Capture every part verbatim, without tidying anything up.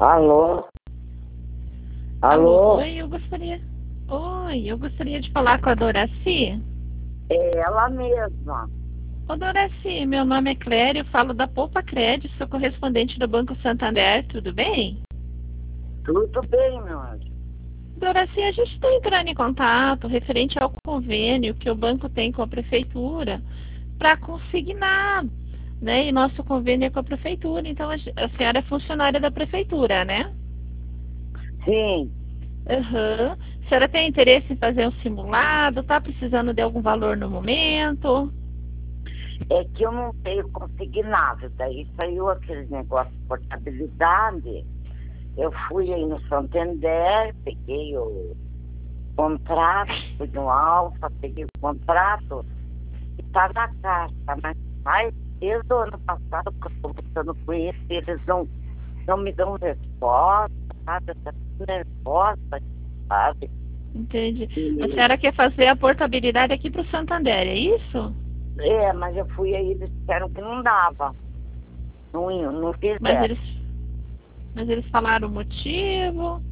Alô? Alô, Alô? oi, eu gostaria. Oi, eu gostaria de falar com a Doraci. É ela mesma. Ô, Doraci, meu nome é Clério, eu falo da Poupa Crédito, sou correspondente do Banco Santander, tudo bem? Tudo bem, meu anjo? Doraci, a gente está entrando em contato referente ao convênio que o banco tem com a prefeitura para consignar, né? E nosso convênio é com a prefeitura, então a, a senhora é funcionária da prefeitura, né? Sim, Aham. A senhora tem interesse em fazer um simulado? Está precisando de algum valor no momento? é que eu não tenho consignado. Daí saiu aquele negócio de portabilidade. Eu fui aí no Santander, peguei o contrato, fui no Alfa, peguei o contrato e tá na caixa, mas faz desde o ano passado que eu estou lutando com isso e eles não, não me dão resposta, sabe? Eu tô nervosa, sabe? Entende? A E, senhora quer fazer a portabilidade aqui para o Santander, é isso? é, mas eu fui aí, eles disseram que não dava. Não, iam, não Mas fizeram. eles, mas eles falaram o motivo.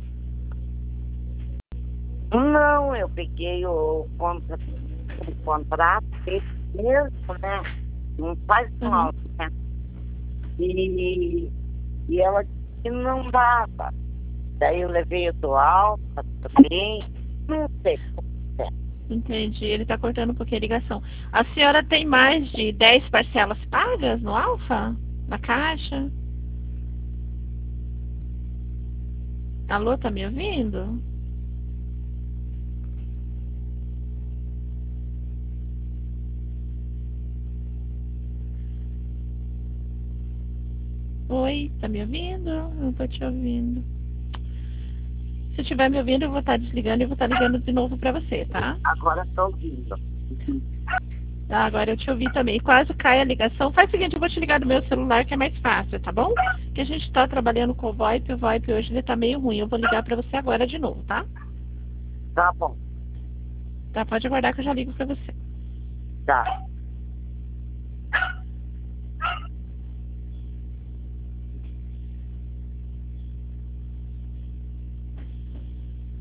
Não, eu peguei o, contra, o contrato, esse mesmo, né? Não faz Uhum. mal, né? E, e ela disse que não dava. Daí eu levei o do Alfa também. Não sei como é. Entendi. Ele está cortando um pouquinho a ligação. A senhora tem mais de dez parcelas pagas no Alfa? Na Caixa? Alô, tá me ouvindo? Oi, tá me ouvindo? Não tô te ouvindo. Se estiver me ouvindo, eu vou estar desligando e vou estar ligando de novo para você, tá? Agora estou ouvindo. Tá, agora eu te ouvi também. Quase cai a ligação. Faz o seguinte, eu vou te ligar do meu celular que é mais fácil, tá bom? Que a gente tá trabalhando com o VoIP, o VoIP hoje ele tá meio ruim. Eu vou ligar pra você agora de novo, tá? Tá bom, Tá, pode aguardar que eu já ligo pra você. tá.